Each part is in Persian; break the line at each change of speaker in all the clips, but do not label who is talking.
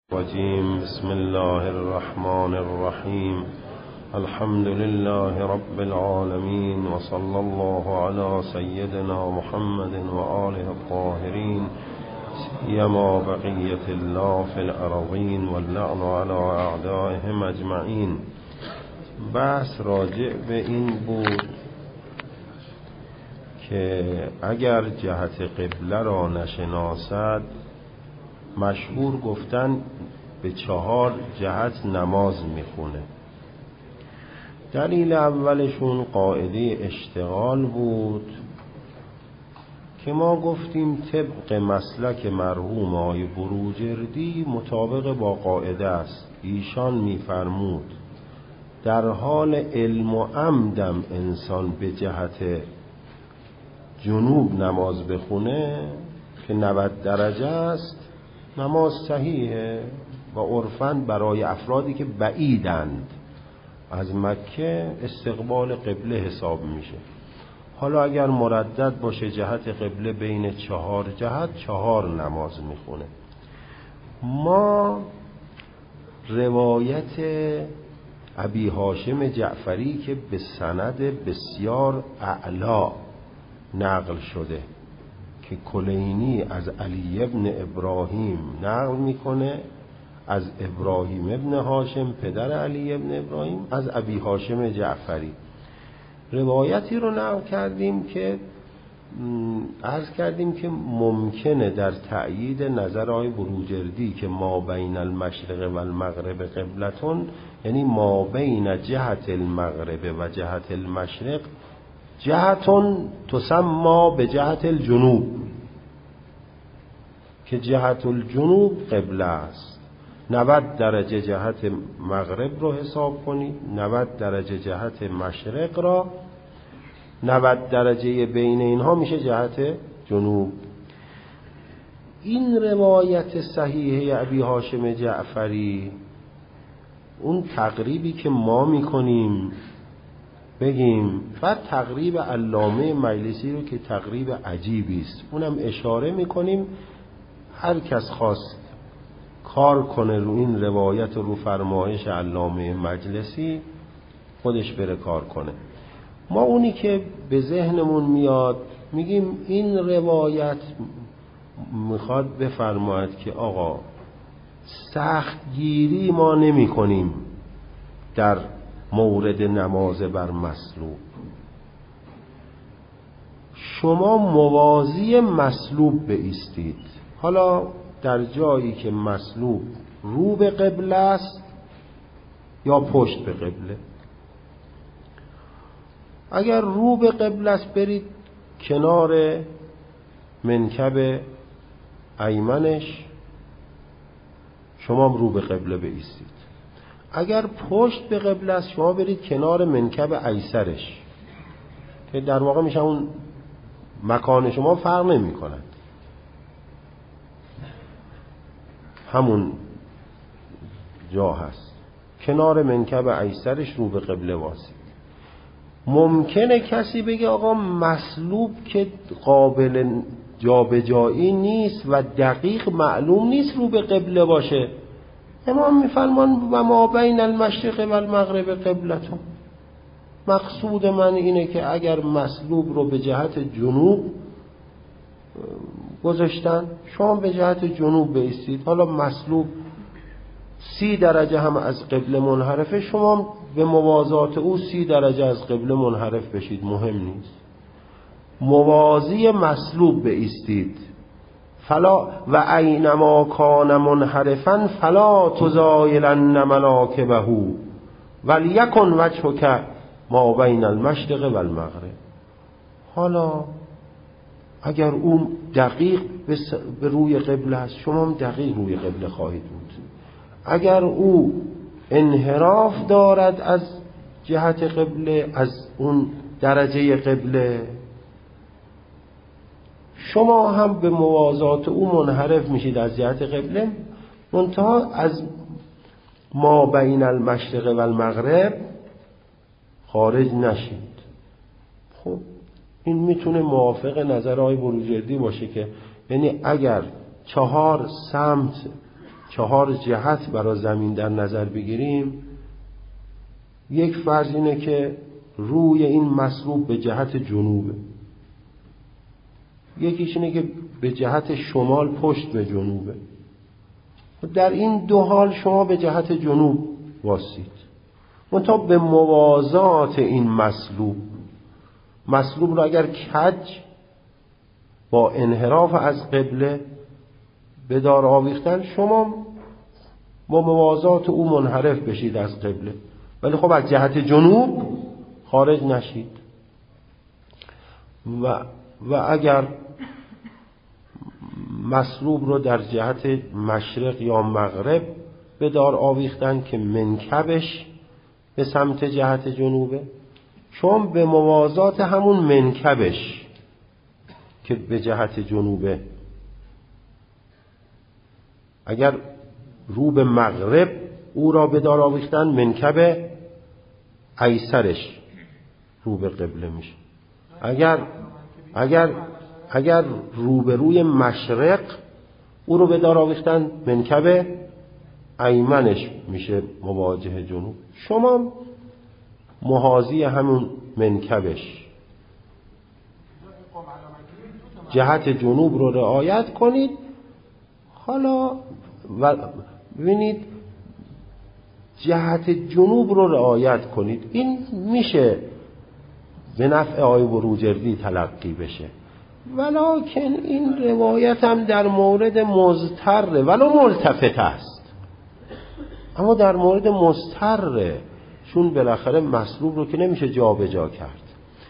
الرجيم. بسم الله الرحمن الرحيم. الحمد لله رب العالمين، وصلى الله على سيدنا محمد وآله الطاهرين، سيما بقية الله في الأرضين، واللعن على أعدائهم أجمعين. بحث راجع به این بود که اگر جهت قبله را نشناسد، مشهور گفتن به 4 جهت نماز میخونه. دلیل اولشون قاعده اشتغال بود که ما گفتیم طبق مسلک مرحوم آقای بروجردی مطابق با قاعده است. ایشان میفرمود در حال علم و عمدم انسان به جهت جنوب نماز بخونه که 90 درجه است، نماز صحیحه و عرفاً برای افرادی که بعیدند از مکه استقبال قبله حساب میشه. حالا اگر مردد باشه جهت قبله بین 4 جهت 4 نماز میخونه. ما روایت ابی هاشم جعفری که به سند بسیار اعلا نقل شده که کلینی از علی ابن ابراهیم نقل میکنه، از ابراهیم ابن هاشم پدر علی ابن ابراهیم، از ابی هاشم جعفری روایتی رو نقل کردیم که عرض کردیم که ممکنه در تأیید نظر آقای بروجردی که ما بین المشرق و المغرب قبلتون، یعنی ما بین جهت المغرب و جهت المشرق جهتون تسمى به جهت الجنوب، که جهت الجنوب قبله است. 90 درجه جهت مغرب رو حساب کنید، 90 درجه جهت مشرق را، 90 درجه بین اینها میشه جهت جنوب. این روایت صحیحه ابی هاشم جعفری، اون تقریبی که ما میکنیم بگیم، بعد تقریب علامه مجلسی رو که تقریب عجیبی است اونم اشاره میکنیم، هر کس خواست کار کنه رو این روایت و رو فرمایش علامه مجلسی خودش بره کار کنه. ما اونی که به ذهنمون میاد میگیم این روایت میخواد بفرماید که آقا سختگیری ما نمی کنیم در مورد نماز بر مصلوب. شما موازی مصلوب بایستید. حالا در جایی که مصلوب رو به قبله است یا پشت به قبله، اگر رو به قبله است برید کنار منکب ایمنش، شما رو به قبله بایستید. اگر پشت به قبله است شما برید کنار منکب ایسرش، که در واقع میشه اون مکان شما فرق نمی کند، همون جا هست. کنار منکب ایسرش رو به قبله واسید. ممکنه کسی بگه آقا مصلوب که قابل جابجایی نیست و دقیق معلوم نیست رو به قبله باشه. امام میفرمان و ما بین المشرق و المغرب قبلتون. مقصود من اینه که اگر مصلوب رو به جهت جنوب گذاشتن، شما به جهت جنوب بایستید. حالا مصلوب 30 درجه هم از قبله منحرفه، شما به موازات او 30 درجه از قبله منحرف بشید، مهم نیست. موازی مصلوب بایستید. فلا و اینما کان منحرفا فلا تزایلن مناکبه ولیکن وجهک ما بین المشرق و المغرب. حالا اگر اون دقیق به روی قبله است، شما هم دقیق روی قبله خواهید بود. اگر او انحراف دارد از جهت قبله، از اون درجه قبله، شما هم به موازات او منحرف میشید از جهت قبله، منتها از ما بین المشرق و المغرب خارج نشید. خب این میتونه موافق نظر آقای بروجردی باشه که یعنی اگر 4 سمت 4 جهت برای زمین در نظر بگیریم، یک فرض اینه که روی این مصلوب به جهت جنوبه، یکیش اینه که به جهت شمال پشت به جنوبه. در این 2 حال شما به جهت جنوب واسید، منتها به موازات این مصلوب رو اگر کج با انحراف از قبله به دار آویختن، شما با موازات او منحرف بشید از قبله، ولی خب از جهت جنوب خارج نشید. و اگر مصلوب رو در جهت مشرق یا مغرب به دار آویختن که منکبش به سمت جهت جنوبه، چون به موازات همون منکبش که به جهت جنوبه، اگر رو به مغرب او را به دار آویختن، منکب ایسرش رو به قبله میشه. اگر رو به روی مشرق او رو به دار آویختن، منکب ایمنش میشه مواجه جنوب. شما محاذی همون منکبش جهت جنوب رو رعایت کنید. حالا ببینید جهت جنوب رو رعایت کنید، این میشه به نفع آقای بروجردی تلقی بشه، ولکن این روایت هم در مورد مضطره ولو ملتفت است، اما در مورد مضطره، چون بالاخره مصلوب رو که نمیشه جا به جا کرد.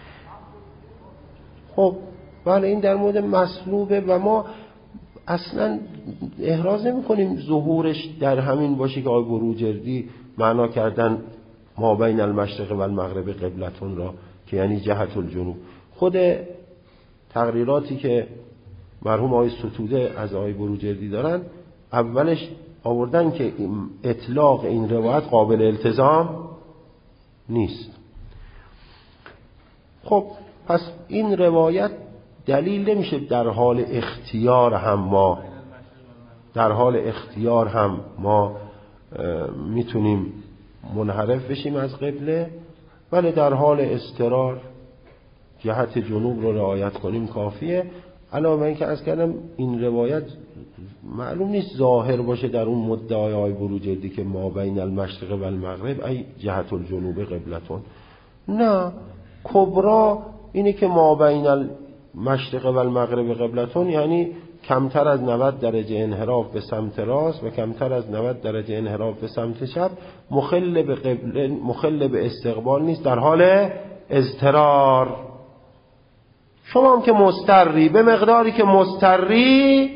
خب بله این در مورد مصلوبه و ما اصلا احراز نمی کنیم ظهورش در همین باشه که آقای بروجردی معنا کردن ما بین المشرق و المغرب قبلتون را، که یعنی جهت الجنوب. خود تقریراتی که مرحوم آقای ستوده از آقای بروجردی دارن، اولش آوردن که اطلاق این روایت قابل التزام نیست. خب پس این روایت دلیل نمیشه در حال اختیار هم ما میتونیم منحرف بشیم از قبله، ولی در حال اضطرار جهت جنوب رو رعایت کنیم کافیه. علاوه بر اینکه از کردم این روایت معلوم نیست ظاهر باشه در اون مدعای آقای بروجردی که ما بین المشرق و المغرب ای جهت الجنوب قبلتون، نه، کبرا اینه که ما بین المشرق و المغرب قبلتون یعنی کمتر از 90 درجه انحراف به سمت راست و کمتر از 90 درجه انحراف به سمت چپ، مخل به قبله، مخل به استقبال نیست، در حال اضطرار. شما هم که مضطری، به مقداری که مضطری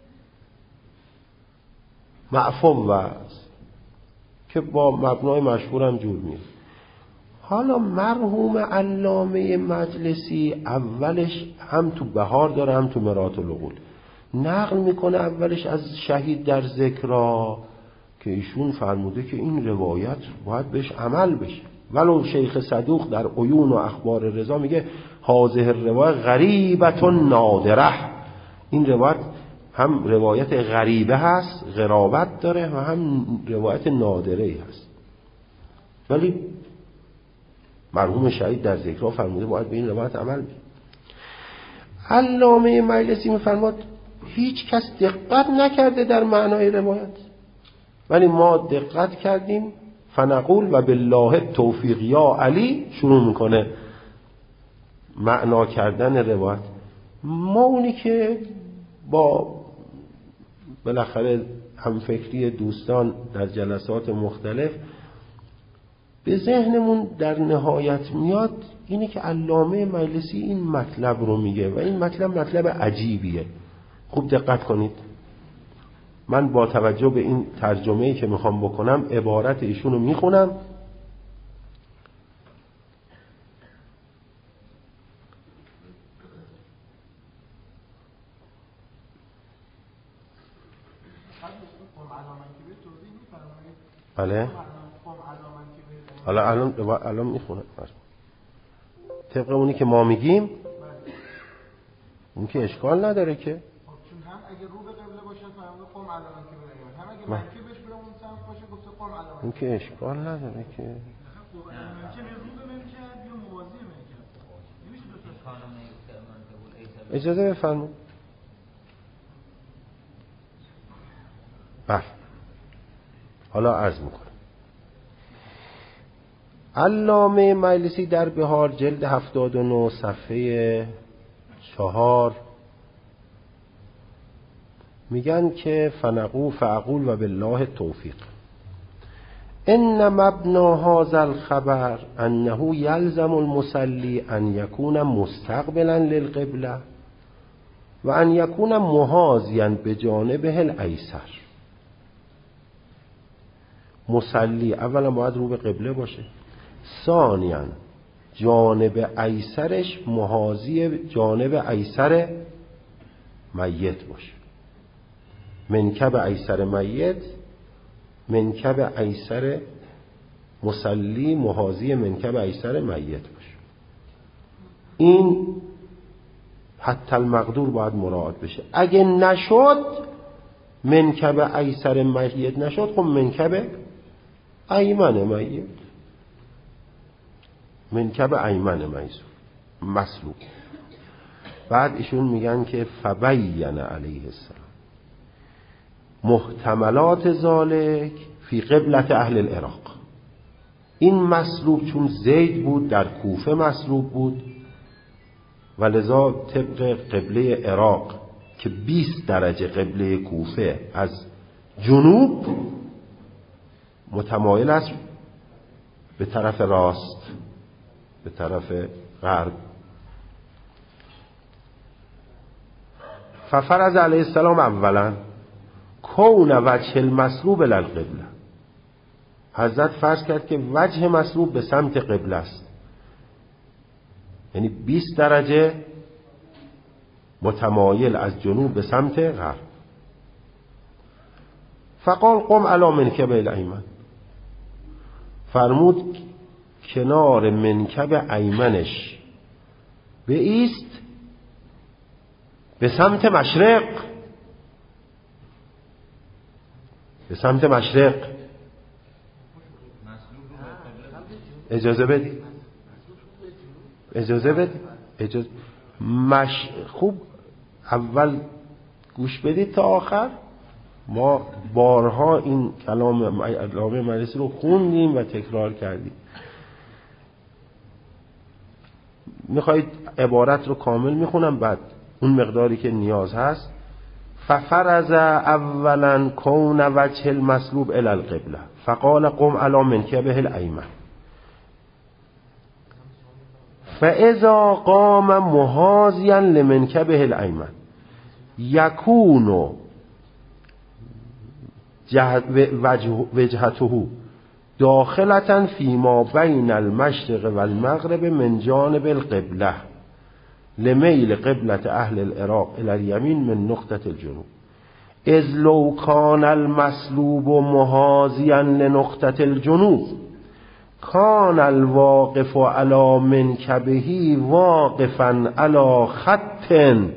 معفو است که با مبنای مشهور هم جور میاد. حالا مرحوم علامه مجلسی اولش هم تو بهار داره هم تو مرات العقول نقل میکنه، اولش از شهید در ذکرها که ایشون فرموده که این روایت باید بهش عمل بشه، ولو شیخ صدوق در عیون و اخبار رضا میگه هذه روایت غریبت نادره، این روایت هم روایت غریبه هست، غرابت داره، و هم روایت نادره هست، ولی مرحوم شهید در ذکرها فرموده باید به این روایت عمل بشه. علامه مجلسی میفرماد هیچ کس دقت نکرده در معنای روایت، ولی ما دقت کردیم. فنقول و بالله توفیق یا علی، شروع میکنه معنا کردن روایت. ما اونی که با بالاخره همفکری دوستان در جلسات مختلف به ذهنمون در نهایت میاد اینه که علامه مجلسی این مطلب رو میگه و این مطلب عجیبیه. خوب دقت کنید، من با توجه به این ترجمه‌ای که میخوام بکنم عبارت ایشون رو میخونم. بله حالا الان میخونم طبق اونی که ما میگیم، اون که اشکال نداره که
چون هم اگه رو به قبله باشه فرموده قوم علامت که هم اگه
این که اشکال نداره که اجازه بفرمایید. بله حالا عرض میکنم. علامه مجلسی در بهار جلد 79 صفحه 4 میگن که فاقول و بالله التوفیق ان مبنى هذا الخبر انه يلزم المصلي ان يكون مستقبلا للقبلة و ان يكون محاذيا بجانبه الايسر. مصلی اولا باید رو به قبله باشه، ثانیاً جانب ایسرش محاذی جانب ایسر میت باشه. منکب ایسر میت، منکب ایسر مصلی محاذی منکب ایسر میت باشه. این حتی المقدور باید مراعات بشه. اگه نشد منکب ایسر میت نشد، خب منکب ایمن میت، منکب ایمن مسلوب. بعد ایشون میگن که فبین علیه السلام محتملات ذالک فی قبلت اهل العراق. این مسلوب چون زید بود در کوفه مسلوب بود و لذا طبق قبله عراق که 20 درجه قبله کوفه از جنوب متمایل است به طرف راست، به طرف غرب. ففرض علیه السلام اولا کون وجه المسلوب للقبله. حضرت فرض کرد که وجه مسلوب به سمت قبله است، یعنی 20 درجه متمایل از جنوب به سمت غرب. فقال قم علی منکب الایمن، فرمود کنار منکب ایمنش بایست به سمت مشرق، به سمت مشرق. اجازه بدید، اجازه بدید، اجازه خوب اول گوش بدید تا آخر. ما بارها این کلام علامه مجلسی رو خوندیم و تکرار کردیم. میخواید عبارت رو کامل میخونم، بعد اون مقداری که نیاز هست. ففرض اولا کون وجه المسلوب الی القبله فقال قم علی منکبه الایمن فاذا قام محاذیا لمنکبه الایمن یکون وجهته داخلة فيما بين المشرق والمغرب من جانب القبلة لمیل قبلة اهل العراق الى اليمين من نقطة الجنوب اذ لو كان المسلوب محاذيا لنقطة الجنوب كان الواقف على منكبه واقفا على خط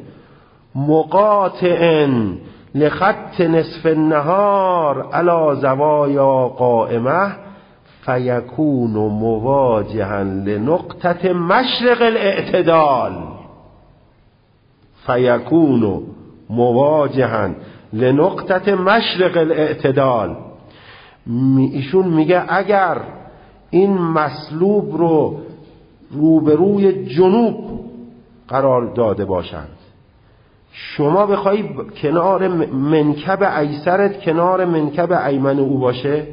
مقاطع لخط نصف النهار على زوايا قائمة فيكون مواجها لنقطة مشرق الاعتدال، فيكون مواجها لنقطة مشرق الاعتدال. ایشون میگه اگر این مسلوب رو روبروی جنوب قرار داده باشند، شما بخوایی کنار منکب ایسرت کنار منکب ایمن او باشه،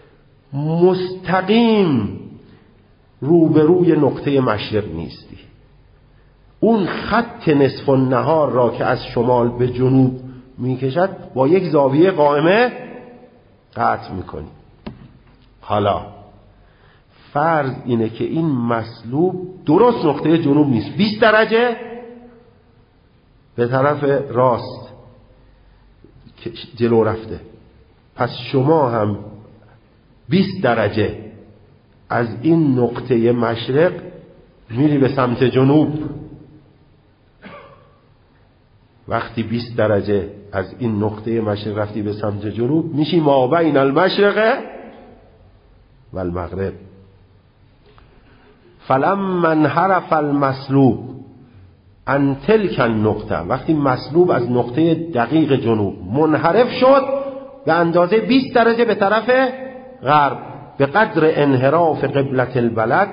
مستقیم روبروی نقطه مشرق نیستی. اون خط نصف النهار را که از شمال به جنوب میکشد با یک زاویه قائمه قطع میکنی. حالا فرض اینه که این مسلوب درست نقطه جنوب نیست، 20 درجه به طرف راست جلو رفته، پس شما هم 20 درجه از این نقطه مشرق میری به سمت جنوب. وقتی 20 درجه از این نقطه مشرق رفتی به سمت جنوب میشی ما بین المشرق و المغرب. فلما انحرف المسلوب عن تلک النقطه، وقتی مسلوب از نقطه دقیق جنوب منحرف شد به اندازه 20 درجه به طرف غرب، به قدر انحراف قبلة البلد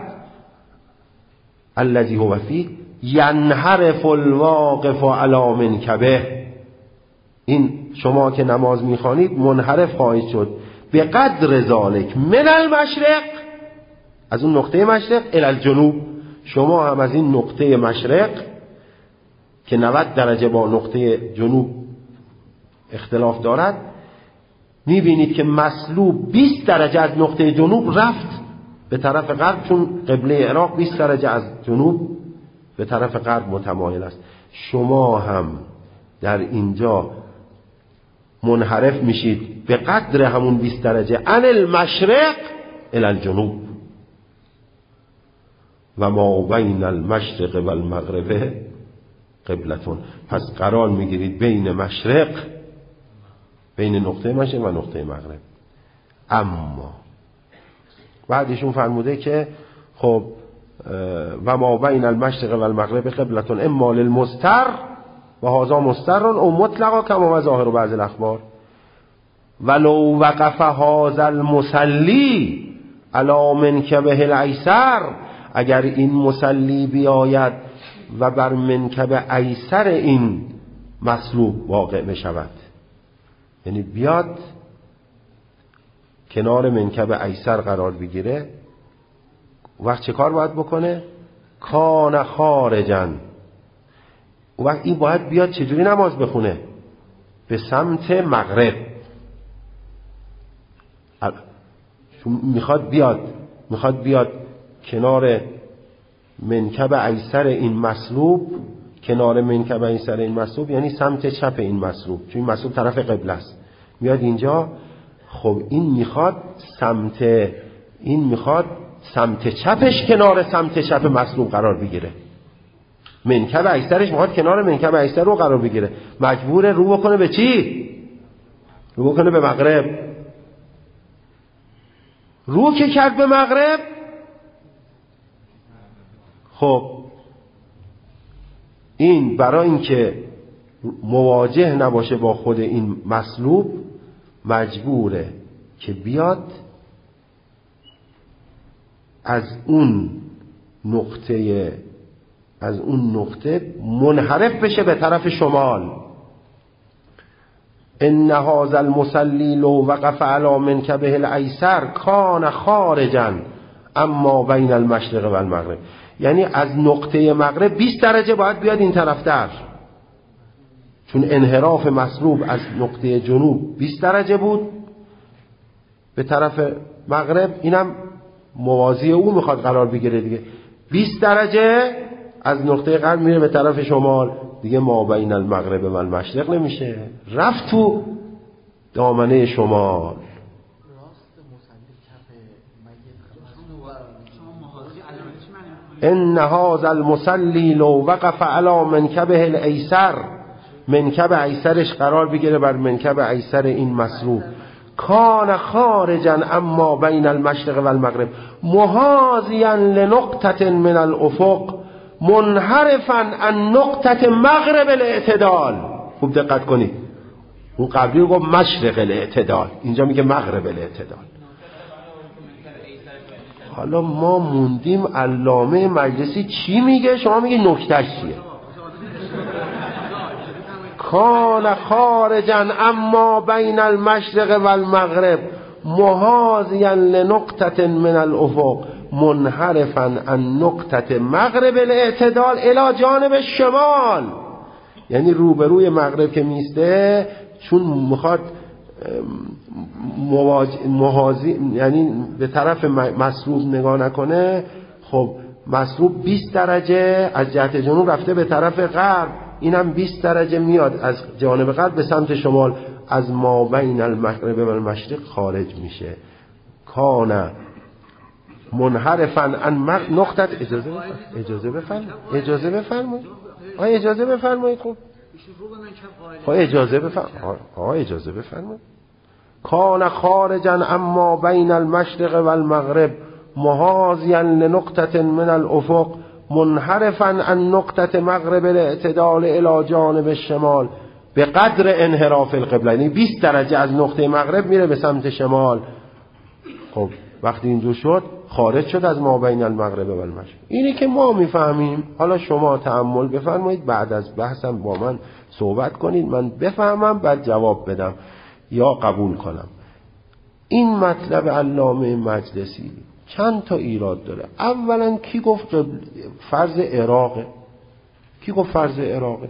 الذي هو فيه ینحرف الواقف علی منکبه. این شما که نماز میخوانید منحرف خواهید شد به قدر ذالک من المشرق، از اون نقطه مشرق، الی الجنوب. شما هم از این نقطه مشرق که 90 درجه با نقطه جنوب اختلاف دارد میبینید که مسلوب 20 درجه از نقطه جنوب رفت به طرف غرب، چون قبله عراق 20 درجه از جنوب به طرف غرب متمایل است. شما هم در اینجا منحرف میشید به قدر همون 20 درجه عن المشرق الی الجنوب و ما بین المشرق و المغرب قبلتون. پس قرار میگیرید بین مشرق، بین نقطه مشرق و نقطه مغرب. اما بعدشون فرموده که خب و ما بین المشرق و المغرب قبلتون اما للمستر و هذا مستر او مطلقا کما و ظاهر بعض الاخبار ولو وقف هذا المصلی علی منکبه الایسر، اگر این مصلی بیاید و بر منکب ایسر این مسلوب واقع بشود، یعنی بیاد کنار منکب ایسر قرار بگیره، وقت چه کار باید بکنه؟ کان خارجن. وقت این باید بیاد چجوری نماز بخونه؟ به سمت مغرب. میخواد بیاد کنار منکب ایسر این مسلوب، کنار منکب ایسر این مسلوب یعنی سمت چپ این مسلوب، چون این مسلوب طرف قبله است، میاد اینجا. خب این میخواد سمت چپش کنار سمت چپ مسلوب قرار بگیره، منکب ایسرش میخواد کنار منکب ایسر رو قرار بگیره، مجبوره رو بکنه به چی؟ رو بکنه به مغرب. رو که کرد به مغرب، خب این برای اینکه مواجه نباشه با خود این مسلوب مجبوره که بیاد از اون نقطه منحرف بشه به طرف شمال. ان هذا المصلی لو وقف علی منکبه الایسر کان خارجا اما بین المشرق و المغرب، یعنی از نقطه مغرب 20 درجه باید بیاد این طرفتر، چون انحراف مسلوب از نقطه جنوب 20 درجه بود به طرف مغرب، اینم موازی او میخواد قرار بگیره دیگه. 20 درجه از نقطه غرب میره به طرف شمال، دیگه ما بین المغرب و المشرق نمیشه، رفت تو دامنه شمال. ان هذا المصلی لو وقف علی منکبه الایسر، منکب ایسرش قرار بگیره بر منکب ایسر این مسلوب، کان خارجا اما بین المشرق و المغرب محاذیا لنقطه من الافق منحرفا عن نقطه مغرب الاعتدال. خوب دقت کنید، اون قبلی گفت مشرق الاعتدال، اینجا میگه مغرب الاعتدال. حالا ما موندیم علامه مجلسی چی میگه، شما میگه نکتهش چیه؟ کان خارجا اما بین المشرق و المغرب محاذیا لنقطه من الافق منحرفا عن نقطه مغرب الاعتدال الی جانب شمال، یعنی روبروی مغرب که میسته، چون میخواد یعنی به طرف مسلوب نگاه نکنه. خب مسلوب 20 درجه از جهت جنوب رفته به طرف غرب، اینم 20 درجه میاد از جانب غرب به سمت شمال، از ما بین المغرب و المشرق خارج میشه. کان منحرفا عن نقطه. اجازه بفرمایید خب اجازه بفرمایید. کان خارجا اما بین المشرق و المغرب محاذیا لنقطة من الافق منحرفا عن نقطة مغرب الاعتدال الى جانب الشمال به قدر انحراف القبله. یعنی 20 درجه از نقطه مغرب میره به سمت شمال. خب وقتی اینجور شد خارج شد از ما بین المغرب و المشرق. اینی که ما میفهمیم. حالا شما تأمل بفرمایید، بعد از بحثم با من صحبت کنید، من بفهمم بعد جواب بدم یا قبول کنم. این مطلب علامه مجلسی چند تا ایراد داره. اولا کی گفت فرض عراقه؟ کی گفت فرض عراقه؟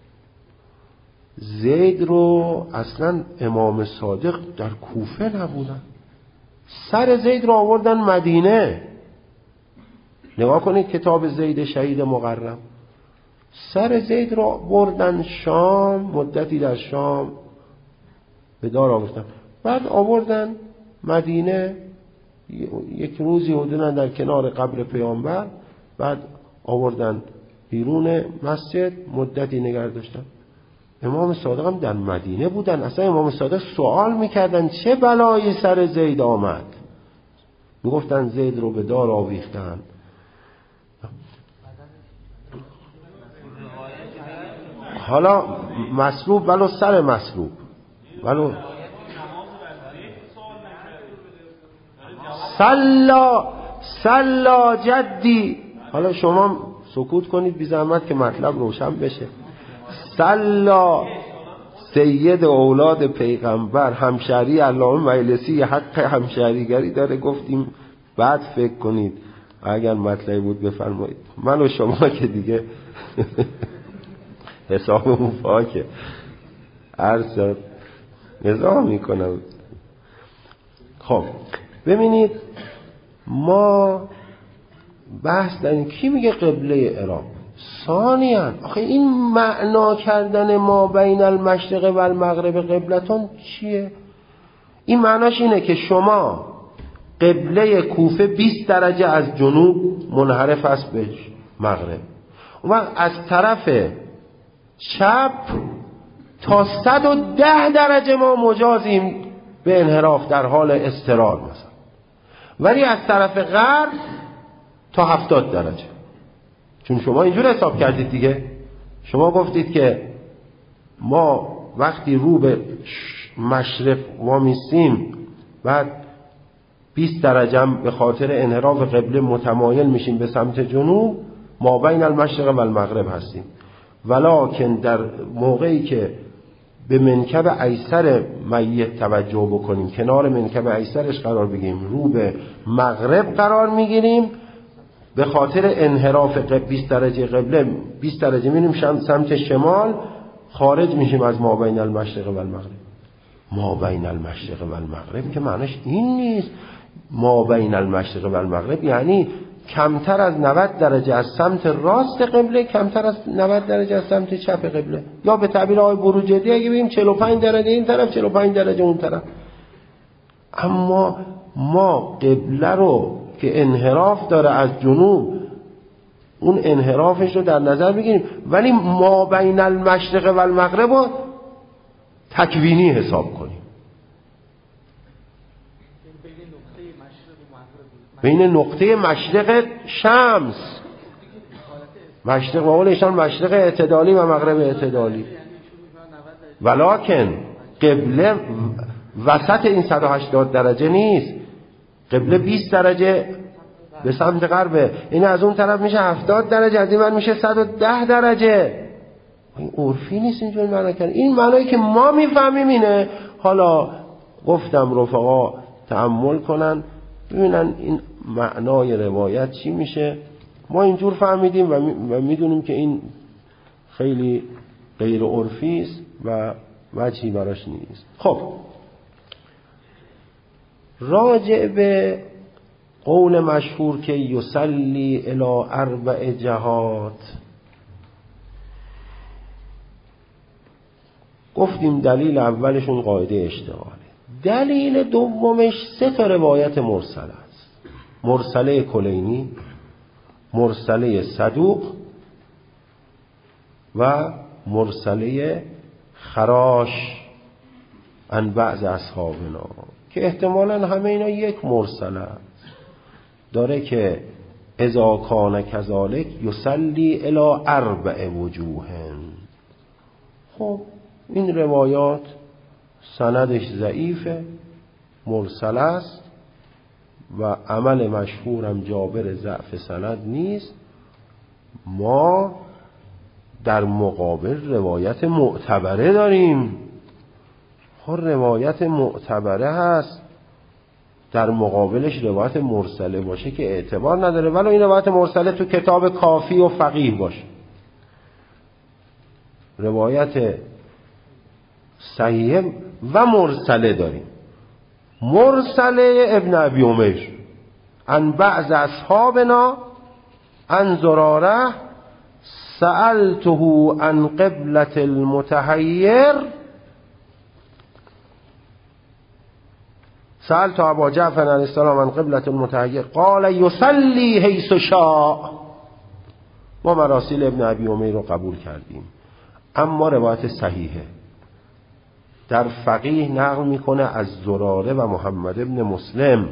زید رو اصلا امام صادق در کوفه نبودن، سر زید رو آوردن مدینه. نگاه کنید کتاب زید شهید مقرم، سر زید رو بردن شام، مدتی در شام به دار آوردن، بعد آوردن مدینه، یک روزی حدوداً در کنار قبر پیامبر، بعد آوردن بیرون مسجد، مدتی نگه داشتن. امام صادق هم در مدینه بودن. اصلا امام صادق سوال میکردن چه بلایی سر زید آمد، میگفتن زید رو به دار آویختن. حالا مصلوب ولو سر مصلوب ولو سلا جدی. حالا شما سکوت کنید بی زحمت که مطلب روشن بشه. سلا سید اولاد پیغمبر، همشهری علامه مجلسی حق همشهریگری داره، گفتیم بعد فکر کنید اگر مطلبی بود بفرمایید. من و شما که دیگه حسابمون پاکه، عرض نظام میکنم. خب ببینید، ما بحث داریم کی میگه قبله عراق. ثانیاً آخه این معنا کردن ما بین المشرق و المغرب قبلتون چیه؟ این معناش اینه که شما قبله کوفه 20 درجه از جنوب منحرف است به مغرب و از طرف چپ تا 110 درجه ما مجازیم به انحراف در حال اضطرار مثلا، ولی از طرف غرب تا 70 درجه. چون شما اینجور حساب کردید دیگه، شما گفتید که ما وقتی رو به مشرق وامیستیم بعد 20 درجه هم به خاطر انحراف قبله متمایل میشیم به سمت جنوب، ما بین المشرق و المغرب هستیم. ولکن در موقعی که به منکب ایسر میت توجه بکنیم، کنار منکب ایسرش قرار بگیریم، رو به مغرب قرار میگیریم، به خاطر انحراف 20 درجه قبله 20 درجه میریم سمت شمال، خارج میشیم از ما بین المشرق و المغرب. ما بین المشرق و المغرب که معنیش این نیست. ما بین المشرق و المغرب یعنی کمتر از 90 درجه از سمت راست قبله، کمتر از 90 درجه از سمت چپ قبله. یا به تعبیر آقای بروجردی اگه بگیم 45 درجه این طرف 45 درجه اون طرف. اما ما قبله رو که انحراف داره از جنوب، اون انحرافش رو در نظر بگیریم، ولی ما بین المشرق و المغرب رو تکوینی حساب کنیم. بین نقطه مشرق شمس، مشرق و ایشان مشرق اعتدالی و مغرب اعتدالی، ولکن قبله وسط این 180 درجه نیست. قبله 20 درجه به سمت غربه، این از اون طرف میشه 70 درجه، از این من میشه 110 درجه. این عرفی نیست اینجور معنا کردن. این معنایی که ما میفهمیم اینه. حالا گفتم رفقا تأمل کنن ببینن این معنای روایت چی میشه. ما اینجور فهمیدیم و میدونیم که این خیلی غیر عرفی است و وجهی براش نیست. خب راجع به قول مشهور که یصلی الی 4 جهات، گفتیم دلیل اولشون قاعده اشتغاله، دلیل دومش 3 روایت مرسله است. مرسله کلینی، مرسله صدوق و مرسله خراش عن بعض اصحابنا که احتمالاً همه اینا یک مرسله داره که اذا کان کذالک یصلی الی 4 وجوه. خب این روایات سندش ضعیفه، مرسل است و عمل مشهورم جابر ضعف سند نیست. ما در مقابل روایت معتبره داریم. خب روایت معتبره هست، در مقابلش روایت مرسله باشه که اعتبار نداره، ولی این روایت مرسله تو کتاب کافی و فقیه باشه. روایت صحیح و مرسله داریم. مرسله ابن ابی عمیر عن بعض اصحابنا عن زراره سألته عن قبلة المتحیر سألت ابا جعفر علیه السلام عن قبلة المتحیر قال یصلی حیث شاء. ما مراسیل ابن ابی عمیر رو قبول کردیم، اما روایت صحیحه. در فقیه نقل میکنه از زراره و محمد ابن مسلم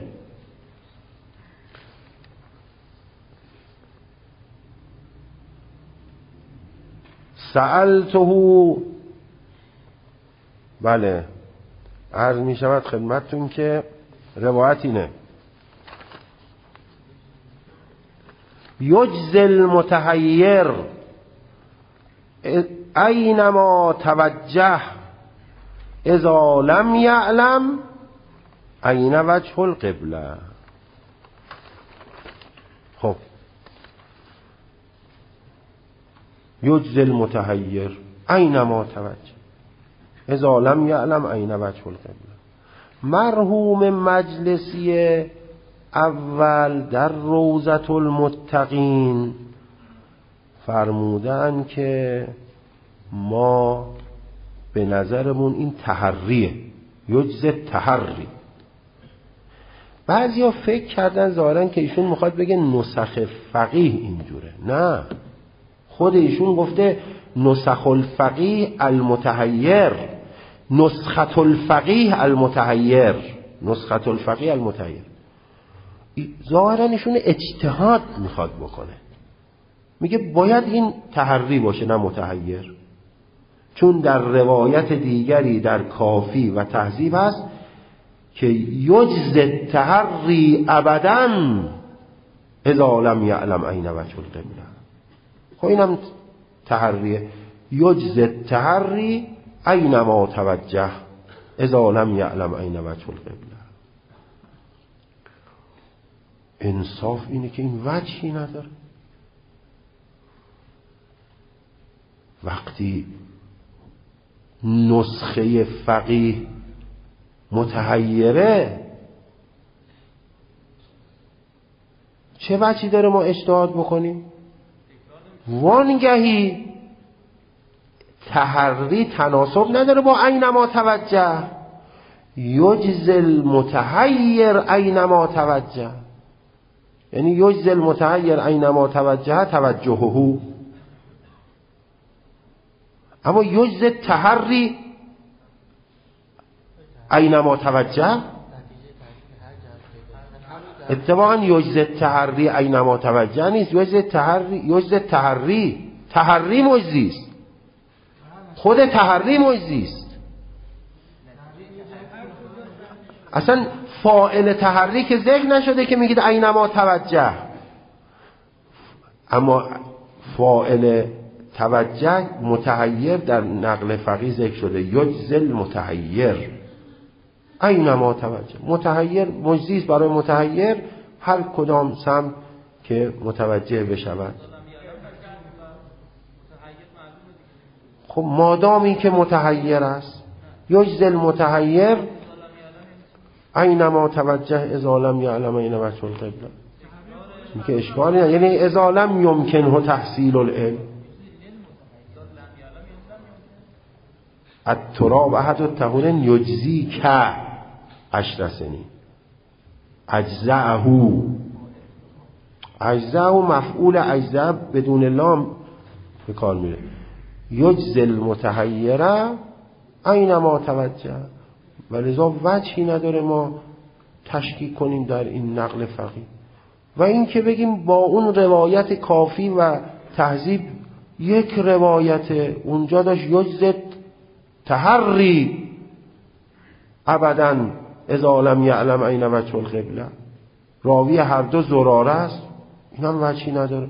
سألته، بله عرض می شود خدمتتون که روایت اینه: یجزی المتحیر اینما توجه اذا لم یعلم این وجه القبله. خب یجزی المتحیر اینما توجه اذا لم یعلم این وجه القبله. مرحوم مجلسی اول در روضة المتقین فرمودن که ما به نظرمون این تحریه، یجزی تحری. بعضی ها فکر کردن ظاهرا که ایشون میخواد بگه نسخ فقیه اینجوره. نه، خود ایشون گفته نسخ الفقیه المتحیر، نسخة الفقیه المتحیر، نسخة الفقیه المتحیر. ظاهرا ایشون اجتهاد میخواد بکنه، میگه باید این تحری باشه نه متحیر، چون در روایت دیگری در کافی و تهذیب هست که یجزی تحری ابدا اذا لم یعلم این وجه القبله. خب اینم تحریه، یجزی تحری اینما توجه اذا لم یعلم این وجه القبله. انصاف اینه که این وجهی نداره. وقتی نسخه فقیه متحیره چه وجهی داره ما اجتهاد بکنیم؟ وانگهی تحری تناسب نداره با اینما توجه. یجزی المتحیر اینما توجه، یعنی یجزی المتحیر اینما توجه توجهه، اما یجزی تحری اینما توجه اتفاقا یجزی تحری اینما توجه نیست. یجزی تحری مجزی است، خود تحری مجزی است. اصلا فاعل تحری که ذکر نشده که میگید اینما توجه، اما فاعل توجه متحیر در نقل فقیه ذکر شده، یجزی المتحیر اینما توجه. متحیر مجزی است برای متحیر هر کدام سمت که متوجه بشود. خب مادامی که متحیر است، یجزی المتحیر اینما توجه اذا لم یعلم این وجه القبله. این که اشکالی نه، یعنی اذا لم یمکنه تحصیل العلم. التراب احد الطهورین یجزی که 10 سنین اجزعه مفعول اجزع بدون لام به کار میره. یجزی المتحیره اینما توجه. ولذا وجهی نداره ما تشکیک کنیم در این نقل فقیه. و این که بگیم با اون روایت کافی و تهذیب یک روایت اونجا داشت یجزی تحری ابدا اذا لم یعلم این وجه القبله، راوی هر دو زراره است، این هم وجهی نداره.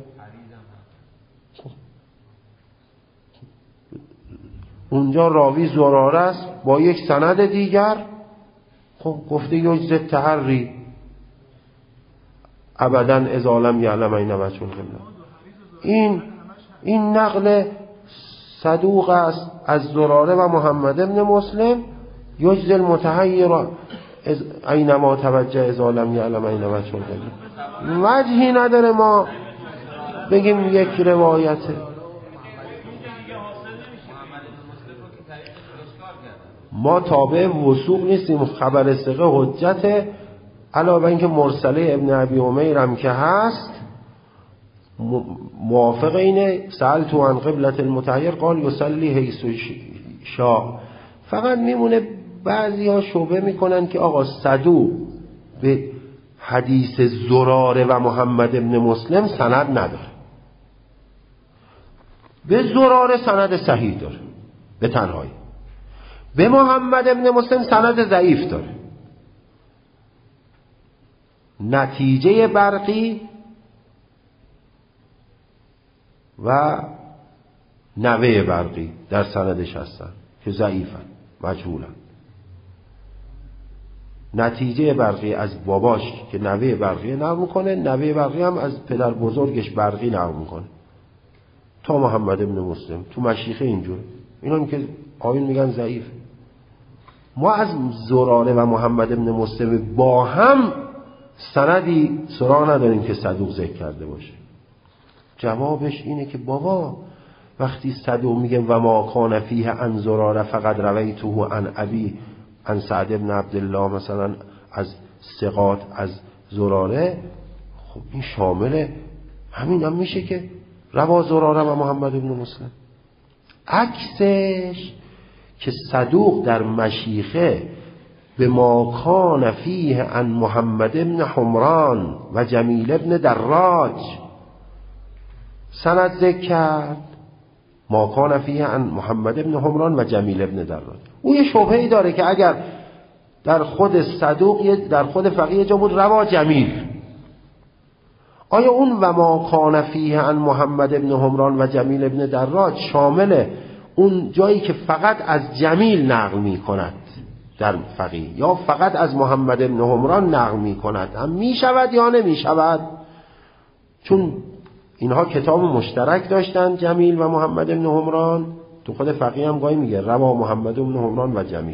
اونجا راوی زراره است با یک سند دیگر، خب گفته یجزی تحری ابدا اذا لم یعلم این وجه القبله. این نقل صدوق است از زراره و محمد ابن مسلم، یجزی المتحیر اینما توجه اذا لم یعلم این وجه القبله. وجهی نداره ما بگیم یک روایته. ما تابع وثوق نیستیم، خبر ثقه حجته، علاوه اینکه مرسله ابن ابی عمیر هم که هست موافق اینه. سألت عن قبلة المتحیر قال یصلی حیث شاء. فقط میمونه بعضی ها شبهه میکنن که آقا صدوق به حدیث زراره و محمد ابن مسلم سند نداره، به زراره سند صحیح داره به تنهایی، به محمد ابن مسلم سند ضعیف داره. نتیجه برقی و نوه برقی در سندش هستن که ضعیفن، مجهولن. نتیجه برقی از باباش که نوه برقی نقل میکنه، نوه برقی هم از پدر بزرگش برقی نقل میکنه تا محمد ابن مسلم. تو مشیخه اینجور، اینا هم که آیون میگن ضعیف. ما از زراره و محمد ابن مسلم با هم سندی سراغ نداریم که صدوق ذکر کرده باشه. جوابش اینه که بابا وقتی صدوق میگه و ما کان فیه عن زراره فقد رویته عن ابی عن سعد ابن عبدالله، مثلا از ثقات از زراره، خب این شامل همین هم میشه که روا زراره و محمد ابن مسلم. عکسش که صدوق در مشیخه به ما کان فیه عن محمد ابن حمران و جمیل ابن دراج سند ذکر کرد، ما کان فیه عن محمد ابن حمران و جمیل ابن دراج. او یه شبهه‌ای داره که اگر در خود صدوق در خود فقیه جا بود روا جمیل، آیا اون و ما کان فیه عن محمد ابن حمران و جمیل ابن دراج شامل اون جایی که فقط از جمیل نقل می کند در فقیه یا فقط از محمد ابن حمران نقل می کند هم می شود یا نمی شود؟ چون اینها کتاب مشترک داشتن، جمیل و محمد ابن حمران. تو خود فقیه هم گاهی میگه روا محمد ابن حمران و جمیل.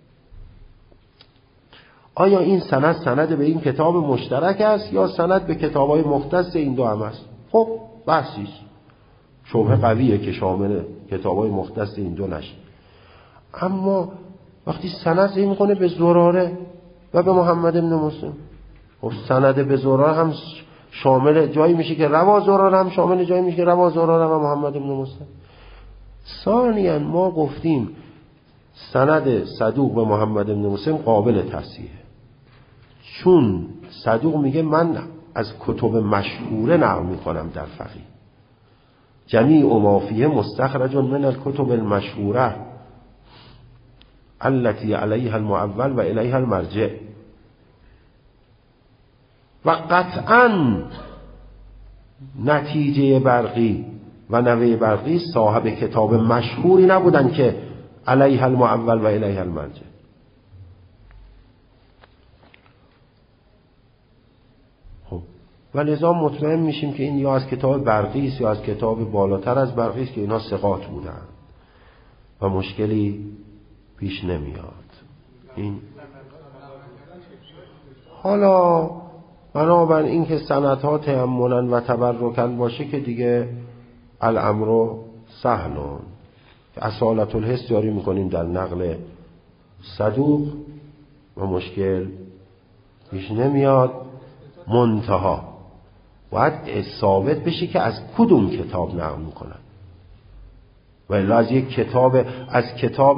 آیا این سند به این کتاب مشترک است یا سند به کتاب‌های مختص این دو هم است؟ خب بحثیست، شبهه قویه که شامل کتاب‌های مختص این دو نشه. اما وقتی سند ذکر می‌کنه به زراره و به محمد ابن مسلم، خب سند به زراره هم شامل جایی میشه که روا زراره، هم شامل جایی میشه که روا زراره و محمد ابن مسلم. ثانیاً ما گفتیم سند صدوق به محمد ابن مسلم قابل تصحیحه، چون صدوق میگه من از کتب مشهوره نقل میکنم در فقیه، جمیع ما فیه مستخرج من الکتب المشهوره التي علیها المعول و الیها المرجع. و قطعاً نتیجه برقی و نوه برقی صاحب کتاب مشهوری نبودن که علیها المعول و الیها المرجع. خب و لذا مطمئن میشیم که این یا از کتاب برقی است یا از کتاب بالاتر از برقی است که اینا ثقات بودن و مشکلی پیش نمیاد. این حالا بنابر این که سندها تأملا و تبرکن باشه که دیگه الامر سهلون، اصالت الحس جاری میکنیم در نقل صدوق و مشکل پیش نمیاد. منتها باید ثابت بشه که از کدوم کتاب نقل میکنن. و الا از کتاب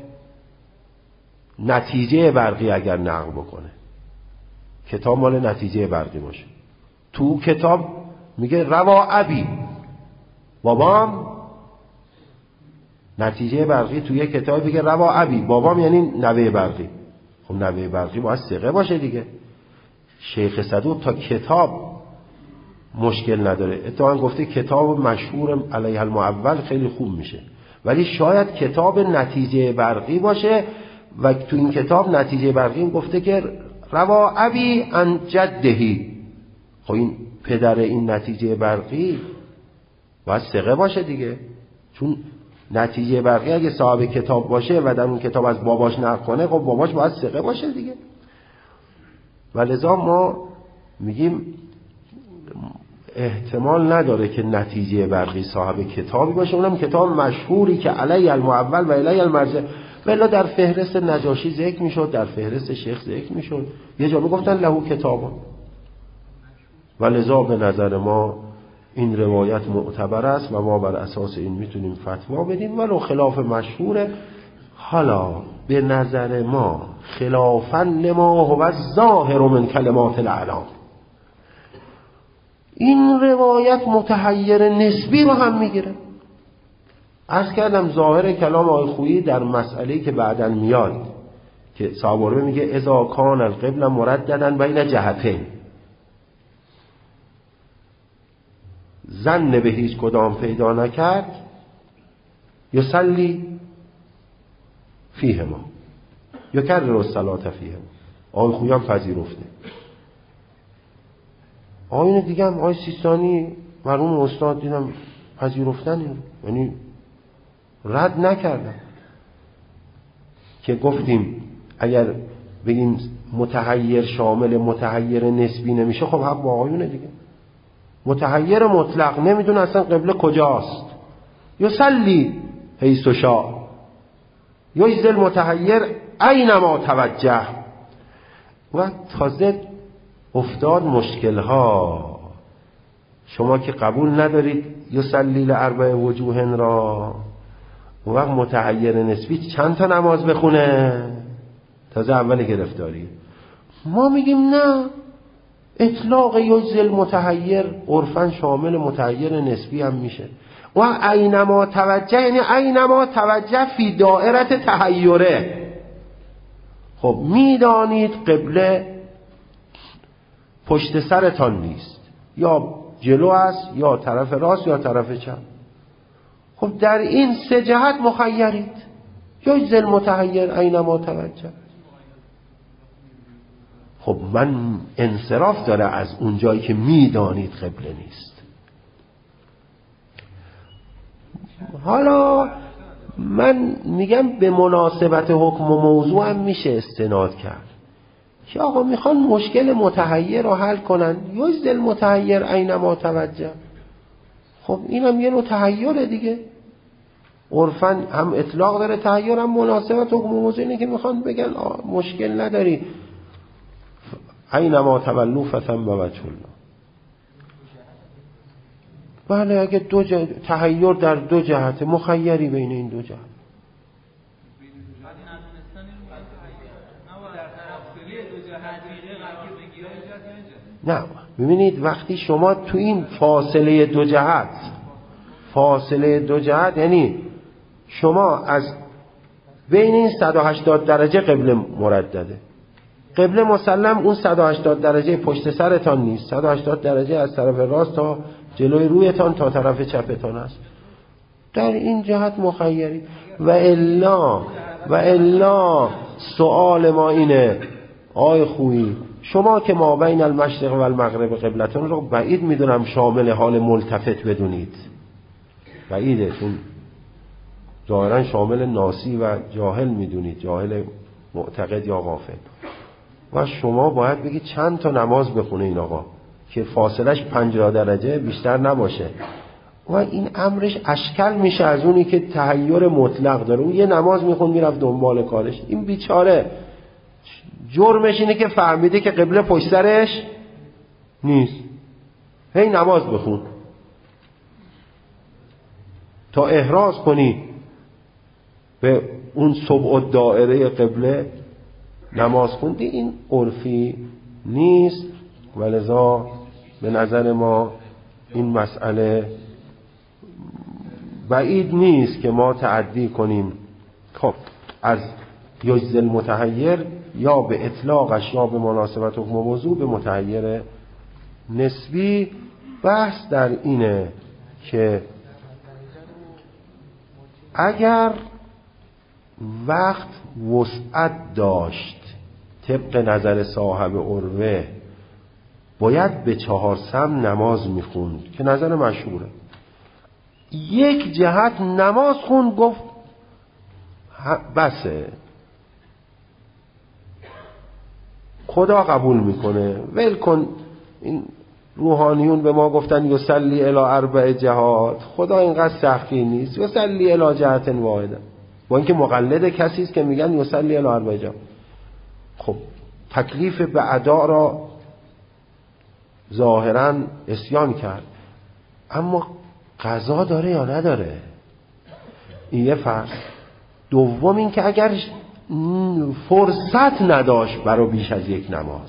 نتیجه برقی اگر نقل بکنه، کتاب مال نتیجه برقی باشه، تو کتاب میگه روا ابی، بابام، نتیجه برقی توی کتاب میگه روا ابی، بابام یعنی نوه برقی. خب نوه برقی باید ثقه باشه دیگه. شیخ صدوق تا کتاب مشکل نداره، اتفاقا گفته کتاب مشهور علیه المعول خیلی خوب میشه، ولی شاید کتاب نتیجه برقی باشه و تو این کتاب نتیجه برقی گفته که روا ابی عن جدهی. خب این پدر این نتیجه برقی باید ثقه باشه دیگه، چون نتیجه برقی اگه صاحب کتاب باشه و در اون کتاب از باباش نقل کنه، خب باباش باید ثقه باشه دیگه. ولذا ما میگیم احتمال نداره که نتیجه برقی صاحب کتابی باشه، اونم کتاب مشهوری که علی المعول و علی المرجع. ولی در فهرست نجاشی ذکر میشد، در فهرست شیخ ذکر میشد، یه جا میگفتن لهو کتابا. ولذا به نظر ما این روایت معتبر است و ما بر اساس این میتونیم فتوا بدیم، ولو خلاف مشهوره. حالا به نظر ما خلافا لما هو الظاهر من کلمات الاعلام، این روایت متحیر نسبی رو هم میگیره. عرض کردم ظاهر کلام آقای خویی در مسئله‌ای که بعداً میاد که صاحب میگه اذا کان القبله مرددا بین جهتین، ظن به هیچ کدام پیدا نکرد، یصلی فیهما یکرر الصلاة فیهما. آقای خویی هم پذیرفته. آقایون دیگه هم آقای سیستانی مرحوم استاد دیدم پذیرفتن، یعنی رد نکردن. که گفتیم اگر بگیم متحیر شامل متحیر نسبی نمیشه، خب حق با آقایونه دیگه. متحیر مطلق نمیدونه اصلا قبله کجاست، یصلی حیث شاء، یجزی المتحیر اینما توجه. و تازه افتاد مشکل ها. شما که قبول ندارید یصلی لاربع وجوه را، اون وقت متحیر نسبی چند تا نماز بخونه؟ تازه اول گرفتاری. ما میگیم نه، اطلاق یجزی المتحیر عرفاً شامل متحیر نسبی هم میشه. و اینما توجه یعنی اینما توجه فی دائرت تحیره. خب میدانید قبله پشت سرتان نیست، یا جلو است، یا طرف راست، یا طرف چپ. خب در این سه جهت مخیرید. یجزی المتحیر اینما توجه. خب من انصراف داره از اون جایی که میدانید قبله نیست. حالا من میگم به مناسبت حکم و موضوع هم میشه استناد کرد که آقا میخوان مشکل متحیر رو حل کنن، یجزی المتحیر اینما توجه. خب اینم یه نوع تحیره دیگه، عرفاً هم اطلاق داره تحیر، هم مناسبت حکم و موضوع. اینه که میخوان بگن مشکل نداری، اینما تولوا فثم وجه الله. بله اگه تحیر در دو جهت، مخیری بین این دو جهت. نه ببینید وقتی شما تو این فاصله دو جهت یعنی شما از بین این 180 درجه قبله مردده، قبله مسلم اون 180 درجه پشت سرتان نیست، 180 درجه از طرف راست تا جلوی رویتان تا طرف چپتان است. در این جهت مخیری. و الا سؤال ما اینه آقای خویی، شما که ما بین المشرق و المغرب قبلتون رو بعید میدونم شامل حال ملتفت بدونید، بعیده، چون ظاهرا شامل ناسی و جاهل میدونید، جاهل معتقد یا غافل. و شما باید بگید چند تا نماز بخونه این آقا که فاصلش 50 درجه بیشتر نباشه. و این امرش اشکال میشه از اونی که تحیر مطلق داره، اون یه نماز میخون میرفت دنبال کارش. این بیچاره جرمش اینه که فهمیده که قبله پشت سرش نیست، هی نماز بخون. تا احراز کنی به اون سبع دائره قبله نماز خوندی، این عرفی نیست و لذا به نظر ما این مسئله بعید نیست که ما تعدی کنیم خب از یجز المتحیر یا به اطلاقش یا به مناسبت حکم موضوع به متحیر نسبی. بحث در اینه که اگر وقت وسعت داشت طبق نظر صاحب عروه باید به 4 سم نماز میخوند که نظر مشهوره، یک جهت نماز خوند گفت بسه خدا قبول میکنه ول کن. این روحانیون به ما گفتن یصلی الی 4 جهات، خدا اینقدر سختی نیست، یصلی الی جهت واحده، با اینکه مقلد کسی است که میگن یصلی الی 4 جهات. خب تکلیف به ادا را ظاهرا عصیان کرد، اما قضا داره یا نداره؟ این یه فصل. دوم این که اگر فرصت نداشت برای بیش از یک نماز،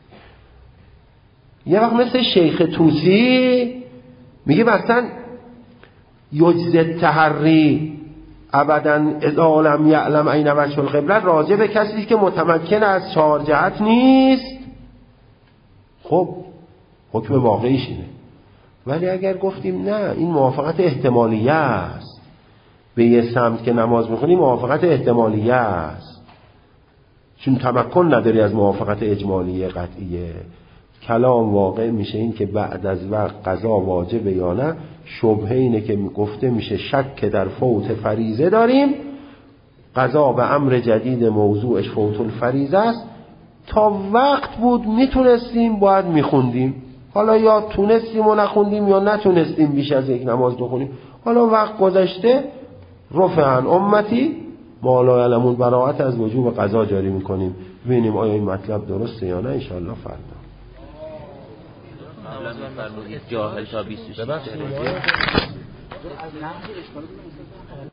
یه وقت مثل شیخ طوسی میگه مثلا یجز التحری ابدا اذا لم یعلم این وجه القبله، راجع به کسی که متمکن از 4 جهت نیست. خب حکم واقعیش اینه. ولی اگر گفتیم نه این موافقت احتمالیه است، به یه سمت که نماز میخونی موافقت احتمالیه است، چون تمکن نداری از موافقت اجمالیه قطعیه، کلام واقع میشه این که بعد از وقت قضا واجبه یا نه. شبهه اینه که گفته میشه شک در فوت فریضه داریم، قضا به امر جدید موضوعش فوت الفریضه است. تا وقت بود میتونستیم باید میخوندیم، حالا یا تونستیم و نخوندیم یا نتونستیم بیش از یک نماز بخونیم، حالا وقت گذشته رفع عن امتی ما لا یعلمون، براءت از وجوب قضا جاری میکنیم. ببینیم آیا این مطلب درسته یا نه. ان شاء الله فردا
جاهل تا 26